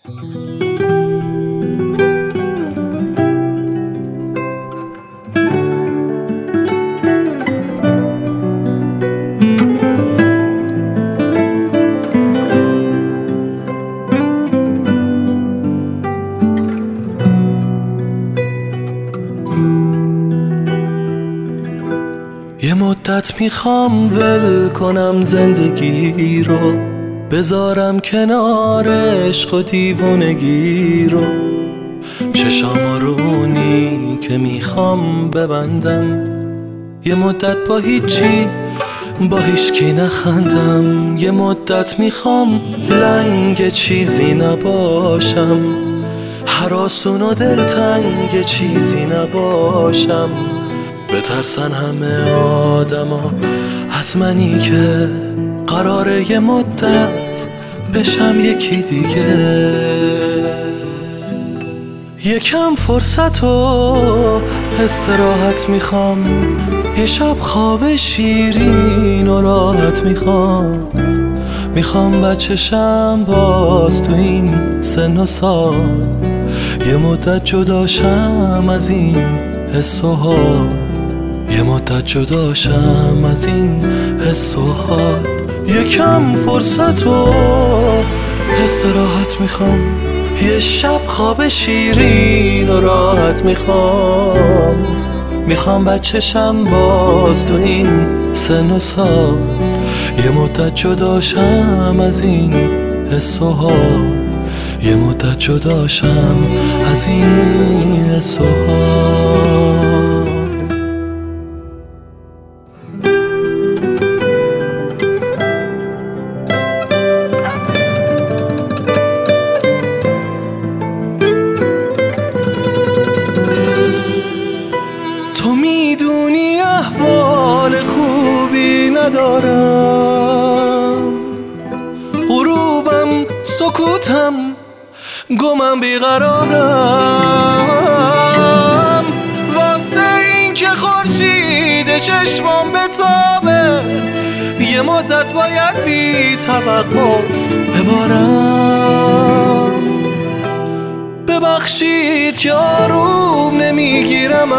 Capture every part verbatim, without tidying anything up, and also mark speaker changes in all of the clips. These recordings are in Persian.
Speaker 1: یه مدت میخوام ول کنم زندگی رو، بذارم کنار عشق و دیوونگی رو. چشام رونی که میخوام ببندم، یه مدت با هیچی با هیچکی نخندم. یه مدت میخوام لنگ چیزی نباشم، هراسون و دلتنگ چیزی نباشم. بترسن همه آدما از منی که قراره یه مدت بشم یکی دیگه. یکم فرصت و استراحت میخوام، یه شب خواب شیرین و راحت میخوام. میخوام بچشم باز تو این سن و سال، یه مدت جداشم از این حس و حال. یه مدت جداشم از این حس و حال. یکم فرصت و استراحت میخوام، یه شب خواب شیرین و راحت میخوام. میخوام بچشم باز تو این سن و سال، یه مدت جداشم از این حس و حال. یه مدت جداشم از این حس و حال. تو میدونی احوال خوبی ندارم، غروبم سکوتم گمم بیقرارم. واسه این که خورشید چشمام بتابه، یه مدت باید بی توقف ببارم. ببخشید که آروم نمیگیرم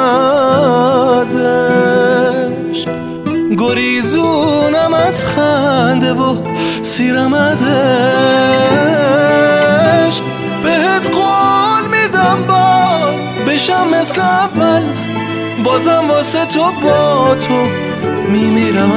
Speaker 1: ازش، گریزونم از خنده و سیرم ازش. بهت قول میدم باز بشم مثل اول، بازم واسه تو با تو میمیرم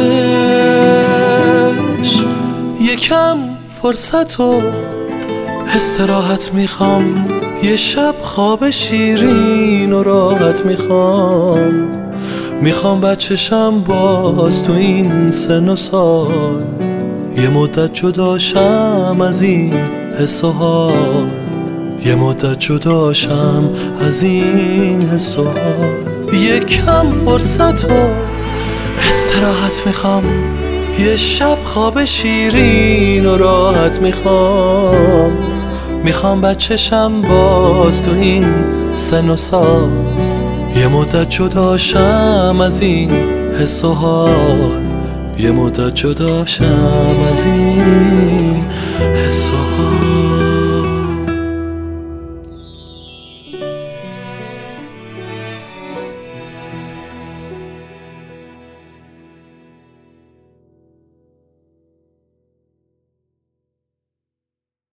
Speaker 1: ازش. یکم فرصت و استراحت میخوام، یه شب خواب شیرین و راحت میخوام. میخوام بچشم باز تو این سن و سال، یه مدت جداشم از این حس و حال. یه مدت جداشم از این حس و حال. یکم فرصت و استراحت میخوام، یه شب خواب شیرین و راحت میخوام. میخوام بچشم باز تو این سن و سال، یه مدت جداشم از این حس و حال. یه مدت جداشم از این حس و حال.